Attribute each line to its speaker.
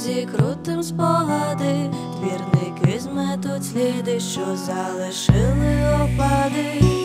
Speaker 1: дорозі крутим спогади, двірники зметуть сліди, що залишили опади.